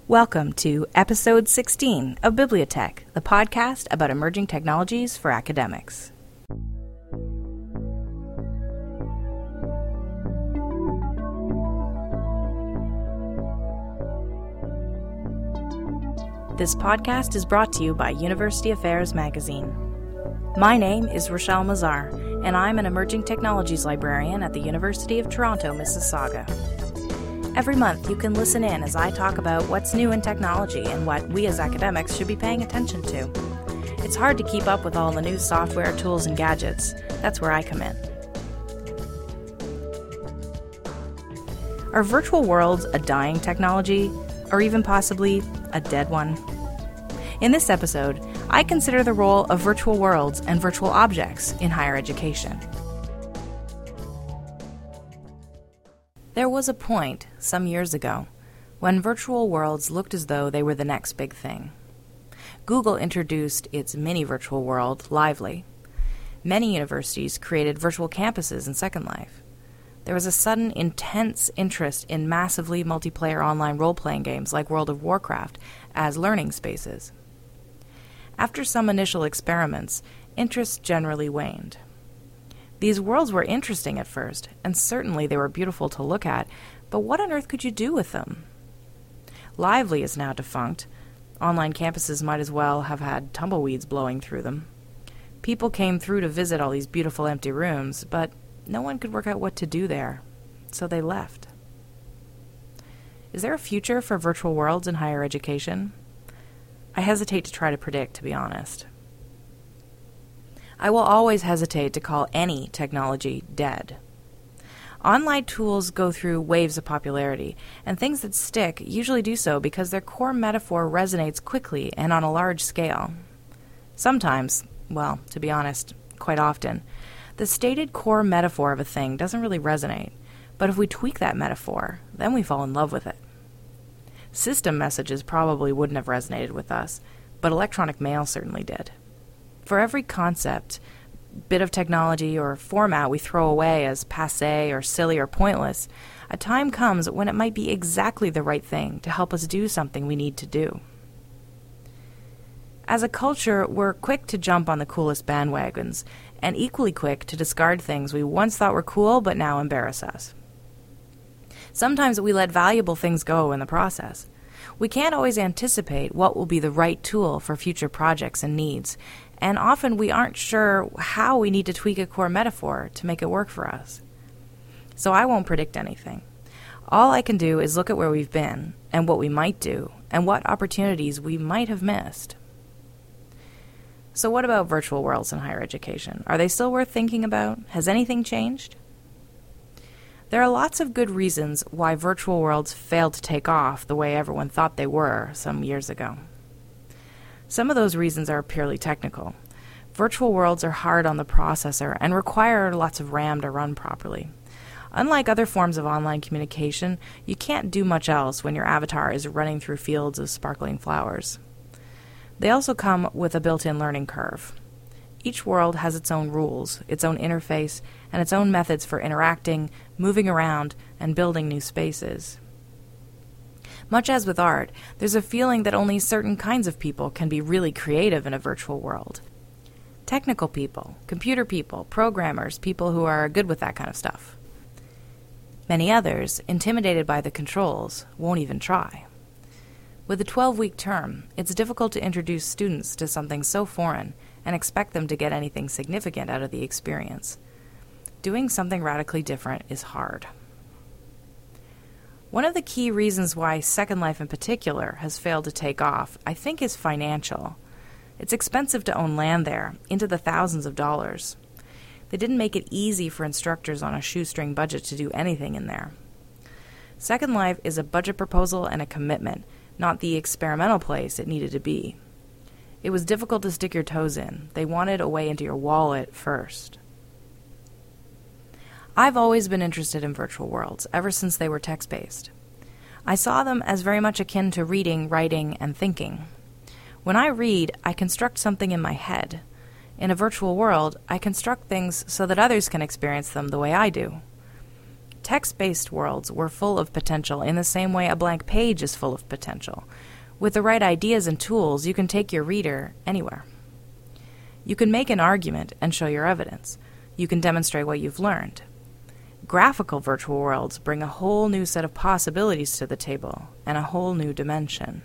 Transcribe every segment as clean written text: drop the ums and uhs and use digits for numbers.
Welcome to Episode 16 of Bibliotech, the podcast about emerging technologies for academics. This podcast is brought to you by University Affairs Magazine. My name is Rochelle Mazar, and I'm an emerging technologies librarian at the University of Toronto, Mississauga. Every month, you can listen in as I talk about what's new in technology and what we as academics should be paying attention to. It's hard to keep up with all the new software, tools, and gadgets. That's where I come in. Are virtual worlds a dying technology, or even possibly a dead one? In this episode, I consider the role of virtual worlds and virtual objects in higher education. There was a point, some years ago, when virtual worlds looked as though they were the next big thing. Google introduced its mini virtual world, Lively. Many universities created virtual campuses in Second Life. There was a sudden intense interest in massively multiplayer online role-playing games like World of Warcraft as learning spaces. After some initial experiments, interest generally waned. These worlds were interesting at first, and certainly they were beautiful to look at, but what on earth could you do with them? Lively is now defunct. Online campuses might as well have had tumbleweeds blowing through them. People came through to visit all these beautiful empty rooms, but no one could work out what to do there, so they left. Is there a future for virtual worlds in higher education? I hesitate to try to predict, to be honest. I will always hesitate to call any technology dead. Online tools go through waves of popularity, and things that stick usually do so because their core metaphor resonates quickly and on a large scale. Sometimes, well, to be honest, quite often, the stated core metaphor of a thing doesn't really resonate, but if we tweak that metaphor, then we fall in love with it. System messages probably wouldn't have resonated with us, but electronic mail certainly did. For every concept, bit of technology, or format we throw away as passé or silly or pointless, a time comes when it might be exactly the right thing to help us do something we need to do. As a culture, we're quick to jump on the coolest bandwagons, and equally quick to discard things we once thought were cool but now embarrass us. Sometimes we let valuable things go in the process. We can't always anticipate what will be the right tool for future projects and needs, and often we aren't sure how we need to tweak a core metaphor to make it work for us. So I won't predict anything. All I can do is look at where we've been, and what we might do, and what opportunities we might have missed. So what about virtual worlds in higher education? Are they still worth thinking about? Has anything changed? There are lots of good reasons why virtual worlds failed to take off the way everyone thought they were some years ago. Some of those reasons are purely technical. Virtual worlds are hard on the processor and require lots of RAM to run properly. Unlike other forms of online communication, you can't do much else when your avatar is running through fields of sparkling flowers. They also come with a built-in learning curve. Each world has its own rules, its own interface, and its own methods for interacting, moving around, and building new spaces. Much as with art, there's a feeling that only certain kinds of people can be really creative in a virtual world. Technical people, computer people, programmers, people who are good with that kind of stuff. Many others, intimidated by the controls, won't even try. With a 12-week term, it's difficult to introduce students to something so foreign and expect them to get anything significant out of the experience. Doing something radically different is hard. One of the key reasons why Second Life in particular has failed to take off, I think, is financial. It's expensive to own land there, into the thousands of dollars. They didn't make it easy for instructors on a shoestring budget to do anything in there. Second Life is a budget proposal and a commitment, not the experimental place it needed to be. It was difficult to stick your toes in. They wanted a way into your wallet first. I've always been interested in virtual worlds, ever since they were text-based. I saw them as very much akin to reading, writing, and thinking. When I read, I construct something in my head. In a virtual world, I construct things so that others can experience them the way I do. Text-based worlds were full of potential in the same way a blank page is full of potential. With the right ideas and tools, you can take your reader anywhere. You can make an argument and show your evidence. You can demonstrate what you've learned. Graphical virtual worlds bring a whole new set of possibilities to the table and a whole new dimension.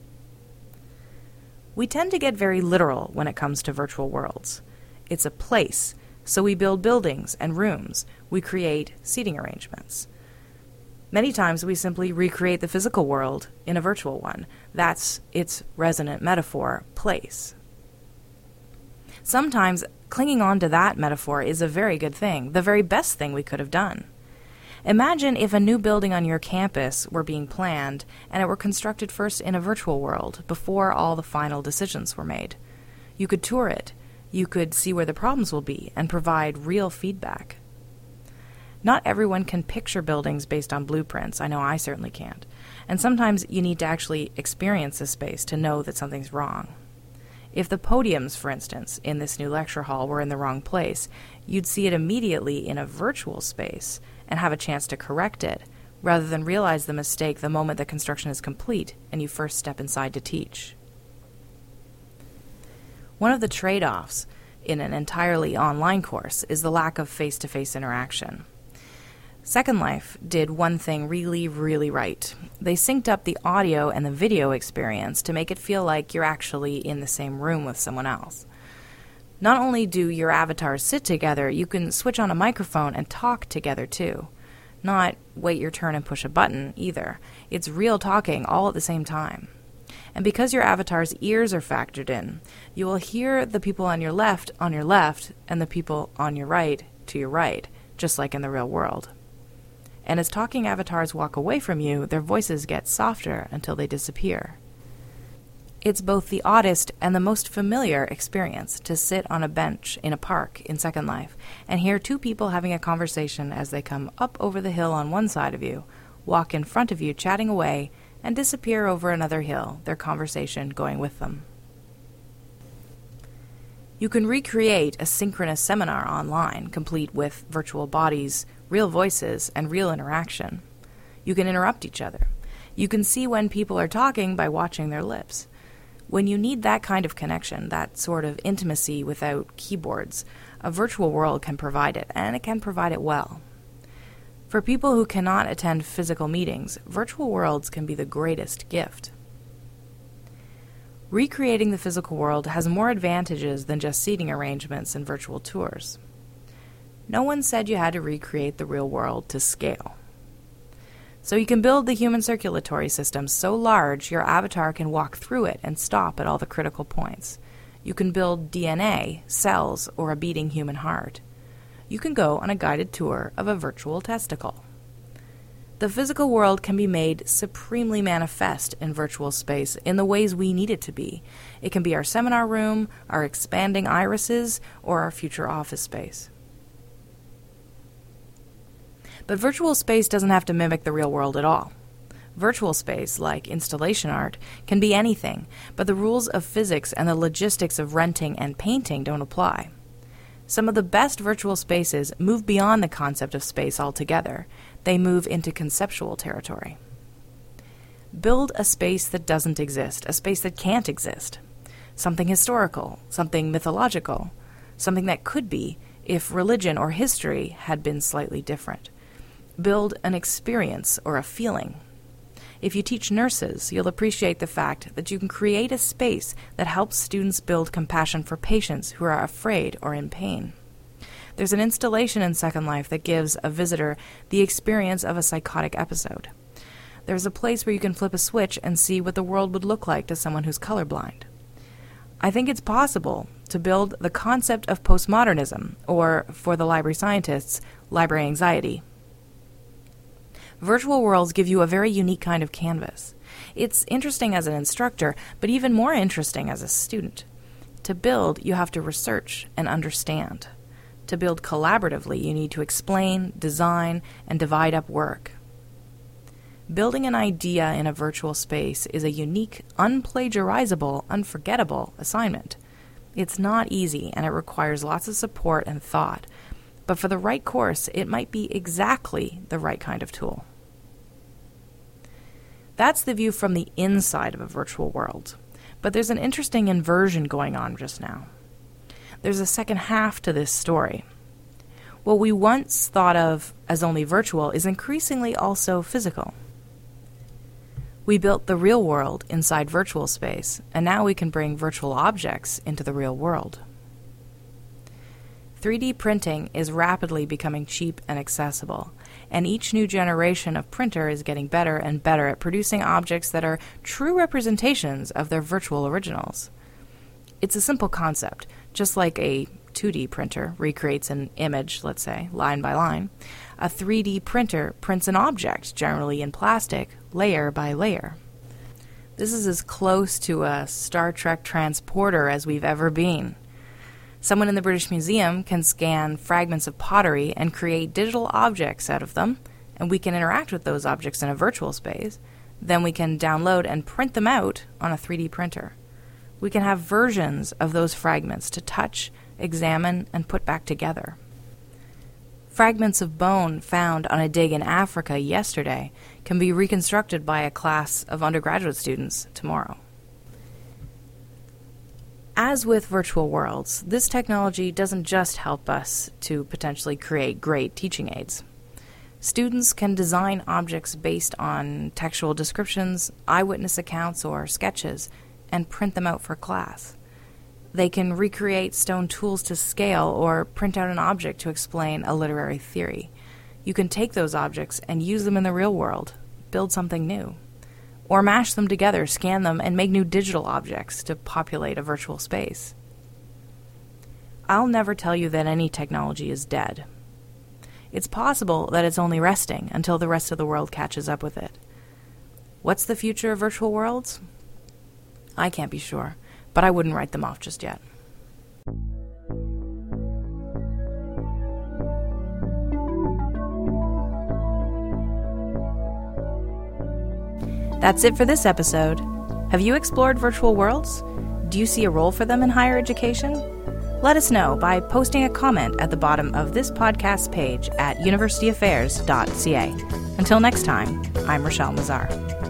We tend to get very literal when it comes to virtual worlds. It's a place, so we build buildings and rooms. We create seating arrangements. Many times we simply recreate the physical world in a virtual one. That's its resonant metaphor, place. Sometimes clinging on to that metaphor is a very good thing, the very best thing we could have done. Imagine if a new building on your campus were being planned and it were constructed first in a virtual world before all the final decisions were made. You could tour it. You could see where the problems will be and provide real feedback. Not everyone can picture buildings based on blueprints. I know I certainly can't. And sometimes you need to actually experience a space to know that something's wrong. If the podiums, for instance, in this new lecture hall were in the wrong place, you'd see it immediately in a virtual space and have a chance to correct it, rather than realize the mistake the moment the construction is complete and you first step inside to teach. One of the trade-offs in an entirely online course is the lack of face-to-face interaction. Second Life did one thing really, really right. They synced up the audio and the video experience to make it feel like you're actually in the same room with someone else. Not only do your avatars sit together, you can switch on a microphone and talk together too. Not wait your turn and push a button either. It's real talking all at the same time. And because your avatar's ears are factored in, you will hear the people on your left, and the people on your right, to your right, just like in the real world. And as talking avatars walk away from you, their voices get softer until they disappear. It's both the oddest and the most familiar experience to sit on a bench in a park in Second Life and hear two people having a conversation as they come up over the hill on one side of you, walk in front of you chatting away, and disappear over another hill, their conversation going with them. You can recreate a synchronous seminar online, complete with virtual bodies, real voices, and real interaction. You can interrupt each other. You can see when people are talking by watching their lips. When you need that kind of connection, that sort of intimacy without keyboards, a virtual world can provide it, and it can provide it well. For people who cannot attend physical meetings, virtual worlds can be the greatest gift. Recreating the physical world has more advantages than just seating arrangements and virtual tours. No one said you had to recreate the real world to scale. So you can build the human circulatory system so large your avatar can walk through it and stop at all the critical points. You can build DNA, cells, or a beating human heart. You can go on a guided tour of a virtual testicle. The physical world can be made supremely manifest in virtual space in the ways we need it to be. It can be our seminar room, our expanding irises, or our future office space. But virtual space doesn't have to mimic the real world at all. Virtual space, like installation art, can be anything, but the rules of physics and the logistics of renting and painting don't apply. Some of the best virtual spaces move beyond the concept of space altogether. They move into conceptual territory. Build a space that doesn't exist, a space that can't exist. Something historical, something mythological, something that could be if religion or history had been slightly different. Build an experience or a feeling. If you teach nurses, you'll appreciate the fact that you can create a space that helps students build compassion for patients who are afraid or in pain. There's an installation in Second Life that gives a visitor the experience of a psychotic episode. There's a place where you can flip a switch and see what the world would look like to someone who's colorblind. I think it's possible to build the concept of postmodernism, or, for the library scientists, library anxiety. Virtual worlds give you a very unique kind of canvas. It's interesting as an instructor, but even more interesting as a student. To build, you have to research and understand. To build collaboratively, you need to explain, design, and divide up work. Building an idea in a virtual space is a unique, unplagiarizable, unforgettable assignment. It's not easy, and it requires lots of support and thought. But for the right course, it might be exactly the right kind of tool. That's the view from the inside of a virtual world. But there's an interesting inversion going on just now. There's a second half to this story. What we once thought of as only virtual is increasingly also physical. We built the real world inside virtual space, and now we can bring virtual objects into the real world. 3D printing is rapidly becoming cheap and accessible, and each new generation of printer is getting better and better at producing objects that are true representations of their virtual originals. It's a simple concept, just like a 2D printer recreates an image, let's say, line by line. A 3D printer prints an object, generally in plastic, layer by layer. This is as close to a Star Trek transporter as we've ever been. Someone in the British Museum can scan fragments of pottery and create digital objects out of them, and we can interact with those objects in a virtual space. Then we can download and print them out on a 3D printer. We can have versions of those fragments to touch, examine, and put back together. Fragments of bone found on a dig in Africa yesterday can be reconstructed by a class of undergraduate students tomorrow. As with virtual worlds, this technology doesn't just help us to potentially create great teaching aids. Students can design objects based on textual descriptions, eyewitness accounts, or sketches, and print them out for class. They can recreate stone tools to scale or print out an object to explain a literary theory. You can take those objects and use them in the real world, build something new. Or mash them together, scan them, and make new digital objects to populate a virtual space. I'll never tell you that any technology is dead. It's possible that it's only resting until the rest of the world catches up with it. What's the future of virtual worlds? I can't be sure, but I wouldn't write them off just yet. That's it for this episode. Have you explored virtual worlds? Do you see a role for them in higher education? Let us know by posting a comment at the bottom of this podcast page at universityaffairs.ca. Until next time, I'm Rochelle Mazar.